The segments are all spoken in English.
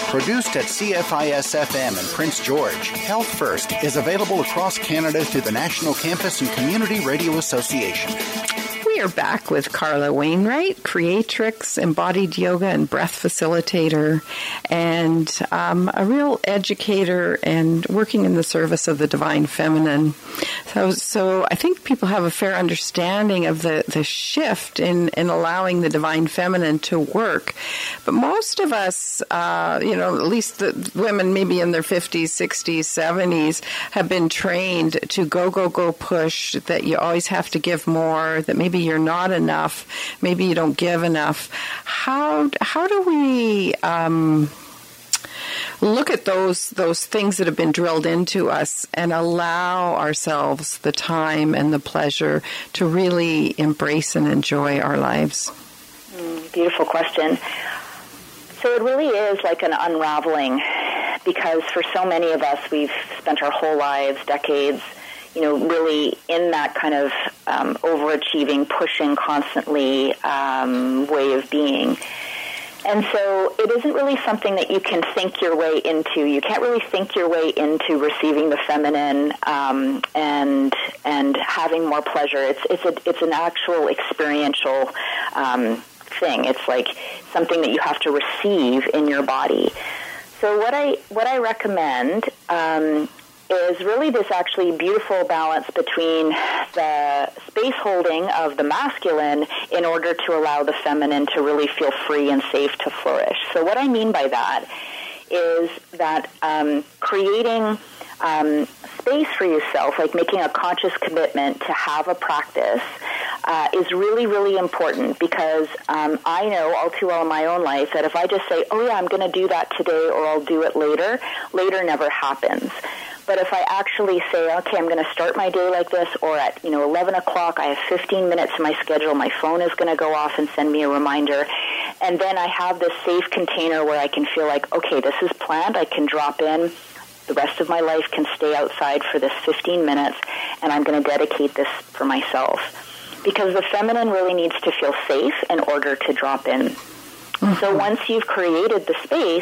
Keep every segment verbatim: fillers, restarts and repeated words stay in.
Produced at C F I S F M in Prince George, Health First is available across Canada through the National Campus and Community Radio Association. We are back with Carla Wainwright, creatrix, embodied yoga and breath facilitator, and um, a real educator and working in the service of the divine feminine. So, so I think people have a fair understanding of the, the shift in, in allowing the divine feminine to work. But most of us, uh, you know, at least the women maybe in their fifties, sixties, seventies, have been trained to go, go, go, push, that you always have to give more, that maybe you're not enough, maybe you don't give enough. How how do we um, look at those those things that have been drilled into us and allow ourselves the time and the pleasure to really embrace and enjoy our lives? Mm, beautiful question. So it really is like an unraveling, because for so many of us, we've spent our whole lives, decades, you know, really in that kind of um, overachieving, pushing constantly um, way of being. And so it isn't really something that you can think your way into. You can't really think your way into receiving the feminine um, and and having more pleasure. It's it's a it's an actual experiential um, thing. It's like something that you have to receive in your body. So what I what I recommend um, is really this actually beautiful balance between the space holding of the masculine in order to allow the feminine to really feel free and safe to flourish. So what I mean by that is that um, creating um, space for yourself, like making a conscious commitment to have a practice, uh, is really, really important, because um, I know all too well in my own life that if I just say, oh yeah, I'm going to do that today or I'll do it later, later never happens. But if I actually say, okay, I'm going to start my day like this, or at, you know, eleven o'clock, I have fifteen minutes in my schedule, my phone is going to go off and send me a reminder, and then I have this safe container where I can feel like, okay, this is planned, I can drop in, the rest of my life can stay outside for this fifteen minutes, and I'm going to dedicate this for myself. Because the feminine really needs to feel safe in order to drop in. Mm-hmm. So once you've created the space,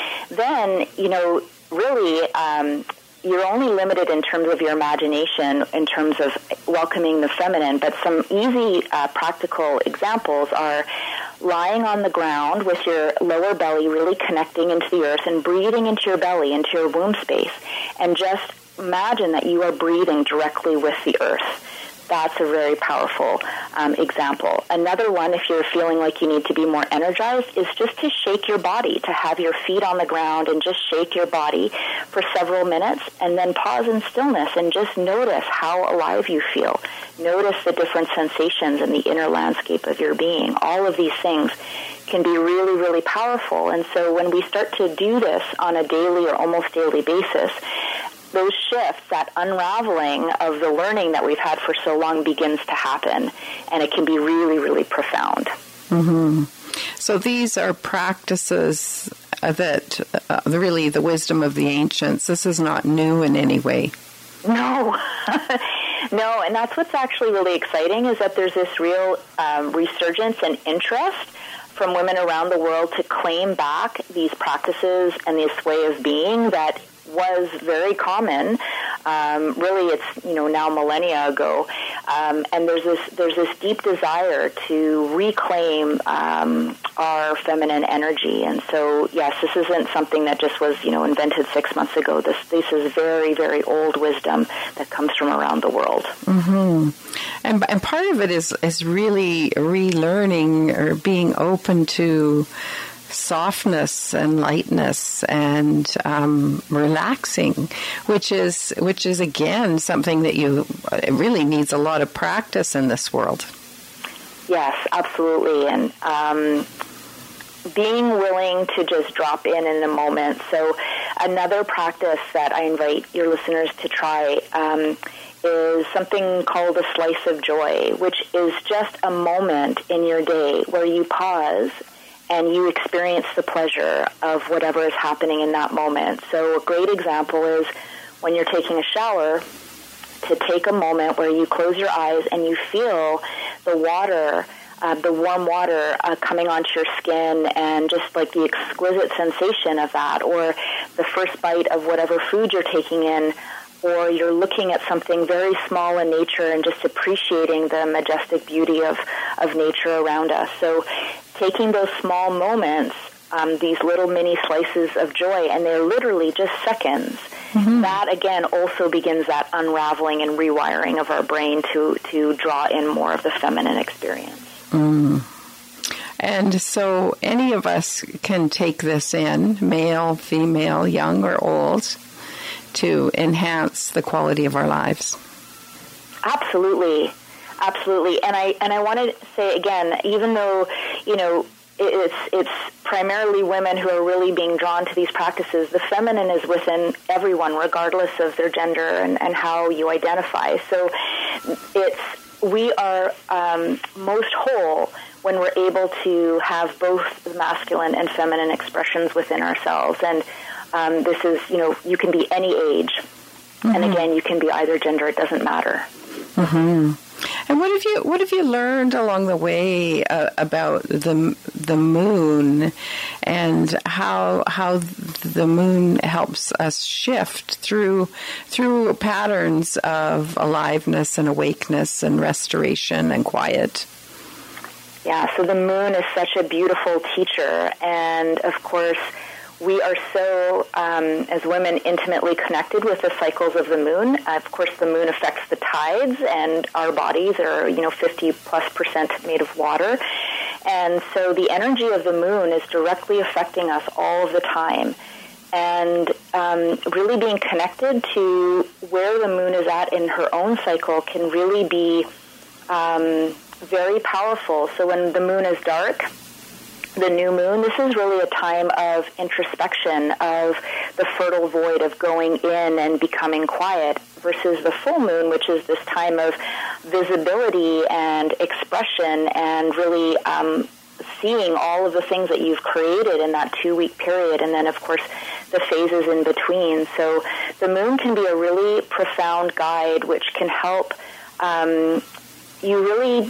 then, you know, really, um, you're only limited in terms of your imagination, in terms of welcoming the feminine. But some easy, uh, practical examples are lying on the ground with your lower belly really connecting into the earth and breathing into your belly, into your womb space. And just imagine that you are breathing directly with the earth. That's a very powerful um, example. Another one, if you're feeling like you need to be more energized, is just to shake your body, to have your feet on the ground and just shake your body for several minutes, and then pause in stillness and just notice how alive you feel. Notice the different sensations in the inner landscape of your being. All of these things can be really, really powerful. And so when we start to do this on a daily or almost daily basis, those shifts, that unraveling of the learning that we've had for so long begins to happen, and it can be really, really profound. Mm-hmm. So these are practices that, uh, really the wisdom of the ancients. This is not new in any way. No. No, and that's what's actually really exciting, is that there's this real um, resurgence and interest from women around the world to claim back these practices and this way of being that was very common. Um, really, it's, you know, now millennia ago, um, and there's this there's this deep desire to reclaim um, our feminine energy. And so, yes, this isn't something that just was, you know, invented six months ago. This this is very, very old wisdom that comes from around the world. Mm-hmm. And and part of it is is really relearning or being open to softness and lightness and um, relaxing, which is which is again something that you it really needs a lot of practice in this world. Yes, absolutely, and um, being willing to just drop in in a moment. So, another practice that I invite your listeners to try um, is something called a slice of joy, which is just a moment in your day where you pause and you experience the pleasure of whatever is happening in that moment. So a great example is when you're taking a shower, to take a moment where you close your eyes and you feel the water uh, the warm water uh, coming onto your skin and just like the exquisite sensation of that, or the first bite of whatever food you're taking in, or you're looking at something very small in nature and just appreciating the majestic beauty of, of nature around us. So taking those small moments, um, these little mini slices of joy, and they're literally just seconds, mm-hmm. that, again, also begins that unraveling and rewiring of our brain to, to draw in more of the feminine experience. Mm. And so any of us can take this in, male, female, young or old, to enhance the quality of our lives. Absolutely. Absolutely. And I and I want to say again, even though, you know, it's it's primarily women who are really being drawn to these practices, the feminine is within everyone, regardless of their gender and, and how you identify. So it's we are um, most whole when we're able to have both the masculine and feminine expressions within ourselves. And um, this is, you know, you can be any age. Mm-hmm. And again, you can be either gender. It doesn't matter. Mm-hmm. And what have you what have you learned along the way uh, about the the moon and how how the moon helps us shift through through patterns of aliveness and awakeness and restoration and quiet? Yeah, so the moon is such a beautiful teacher, and of course, we are so, um, as women, intimately connected with the cycles of the moon. Uh, of course, the moon affects the tides, and our bodies are, you know, fifty plus percent made of water. And so the energy of the moon is directly affecting us all of the time. And um, really being connected to where the moon is at in her own cycle can really be um, very powerful. So when the moon is dark, the new moon, this is really a time of introspection, of the fertile void of going in and becoming quiet, versus the full moon, which is this time of visibility and expression and really um, seeing all of the things that you've created in that two-week period, and then, of course, the phases in between. So the moon can be a really profound guide which can help um, you really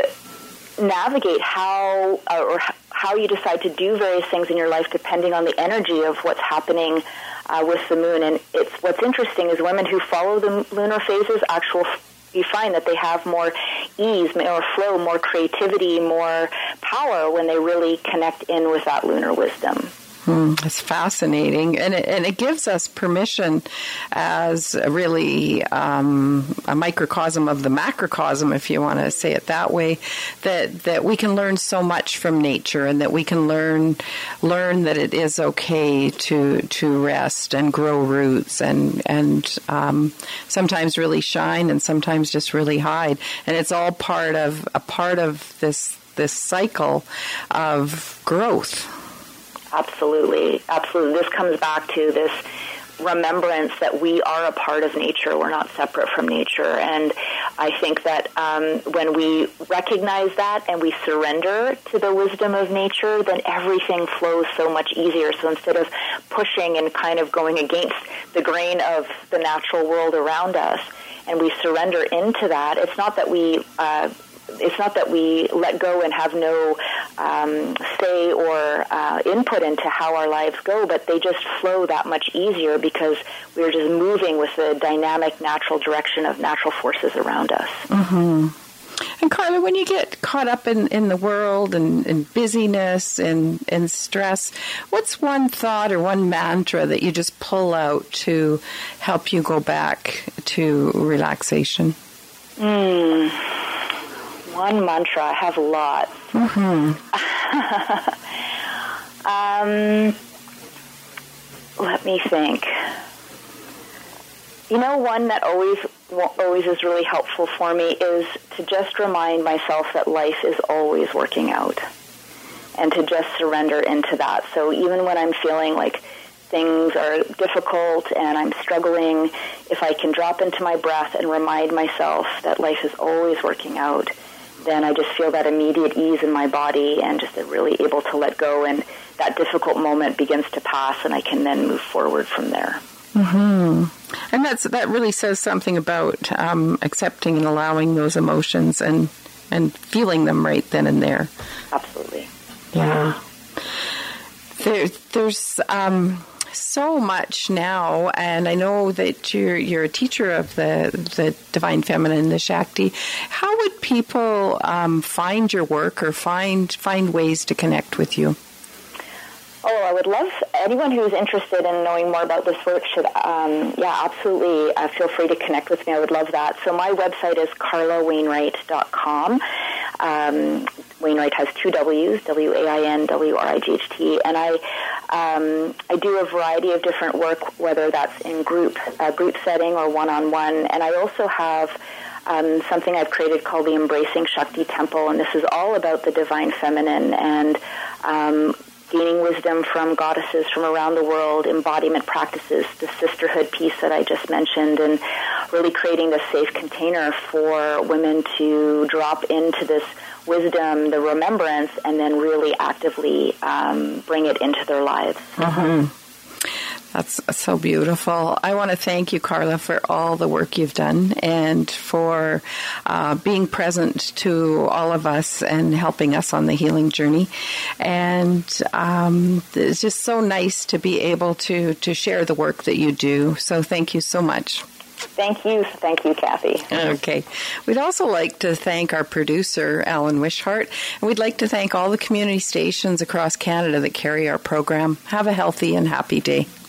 uh, navigate how uh, or how you decide to do various things in your life depending on the energy of what's happening uh, with the moon. And it's what's interesting is women who follow the lunar phases, actual, you find that they have more ease, more flow, more creativity, more power when they really connect in with that lunar wisdom. Hmm, it's fascinating, and it, and it gives us permission as really um, a microcosm of the macrocosm, if you want to say it that way, that that we can learn so much from nature, and that we can learn learn that it is okay to to rest and grow roots, and and um, sometimes really shine, and sometimes just really hide, and it's all part of a part of this this cycle of growth. Absolutely, absolutely. This comes back to this remembrance that we are a part of nature. We're not separate from nature. And I think that um, when we recognize that and we surrender to the wisdom of nature, then everything flows so much easier. So instead of pushing and kind of going against the grain of the natural world around us, and we surrender into that, it's not that we... Uh, It's not that we let go and have no um, say or uh, input into how our lives go, but they just flow that much easier because we're just moving with the dynamic, natural direction of natural forces around us. Mm-hmm. And Carla, when you get caught up in, in the world and, and busyness and, and stress, what's one thought or one mantra that you just pull out to help you go back to relaxation? Mm. One mantra. I have a lot. Mm-hmm. um, let me think. You know, one that always always is really helpful for me is to just remind myself that life is always working out, and to just surrender into that. So even when I'm feeling like things are difficult and I'm struggling, if I can drop into my breath and remind myself that life is always working out, then I just feel that immediate ease in my body and just really able to let go, and that difficult moment begins to pass, and I can then move forward from there. Mm-hmm. And that's that really says something about um, accepting and allowing those emotions and and feeling them right then and there. Absolutely. Yeah. There, there's um, so much now, and I know that you're you're a teacher of the the Divine Feminine, the Shakti. How would people um, find your work or find find ways to connect with you? Oh, I would love anyone who's interested in knowing more about this work should, um, yeah, absolutely uh, feel free to connect with me. I would love that. So my website is carla wainwright dot com. Um, Wainwright has two W's, W A I N, W R I G H T, and I um, I do a variety of different work, whether that's in group uh, group setting or one-on-one, and I also have um, something I've created called the Embracing Shakti Temple, and this is all about the Divine Feminine and um, gaining wisdom from goddesses from around the world, embodiment practices, the sisterhood piece that I just mentioned, and really creating this safe container for women to drop into this wisdom, the remembrance, and then really actively um, bring it into their lives. Mm-hmm. That's so beautiful. I want to thank you, Carla, for all the work you've done and for uh, being present to all of us and helping us on the healing journey. And um, it's just so nice to be able to, to share the work that you do. So thank you so much. Thank you. Thank you, Kathy. Okay. We'd also like to thank our producer, Alan Wishart, and we'd like to thank all the community stations across Canada that carry our program. Have a healthy and happy day.